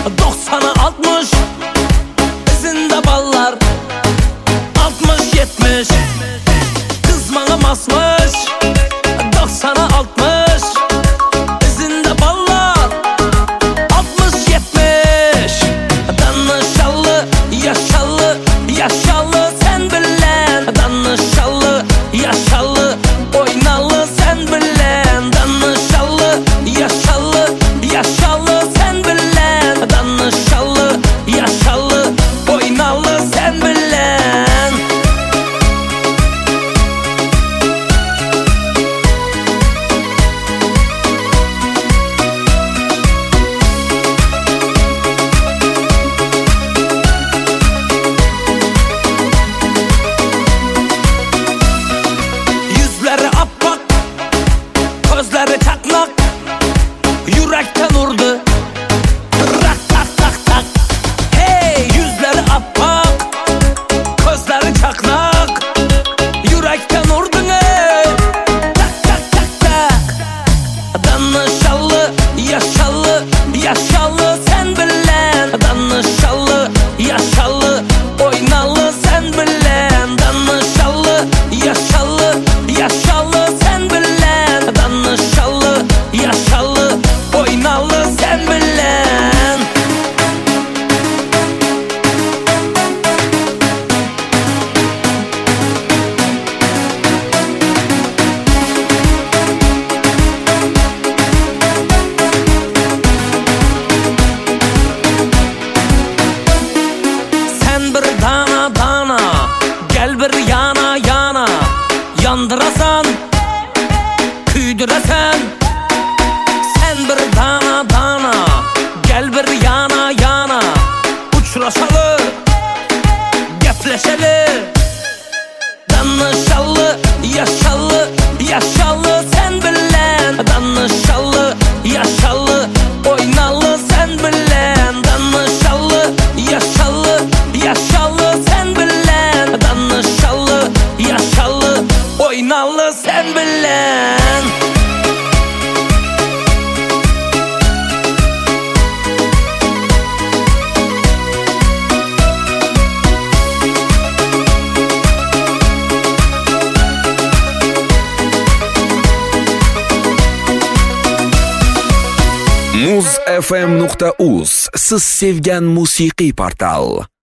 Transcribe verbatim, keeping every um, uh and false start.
Doksana altmış izinde ballar, altmış yetmiş kız bana basmış. Doksana altmış izinde ballar, altmış yetmiş danışallı yaşallı yaşallı sen bilen, danışallı yaşallı oynalı sen bilen, danışallı yaşallı yaşallı sen bilen, danışallı yaşallı oynalı sen bilen. Yüzleri appak, gözleri çatlak, yürekten vurdu rak tak tak tak. Hey, yüzleri appak, gözleri çatlak, yürekten vurdun ey tak tak tak tak. Danışallı yaşallı yaşallı sen bilen, danışallı yaşallı oynalı sen bilen, danışallı yaşallı yaşallı sen bilen, danışallı yaşallı oynalı sen bilen. Sen bir dana dana gel bir yana yana, yandırasan küydüresen. Sen bir dana dana gel bir yana yana, uçraşalı gepleşeli, danışallı yaşallı yaşallı sen bilen, danışallı yaşallı oynalı sen bilen, danışallı yaşallı yaşallı sen bilen, danışallı yaşallı oynalı sen bilen. muz f m nuqta uz siz sevgan musiqiy portal.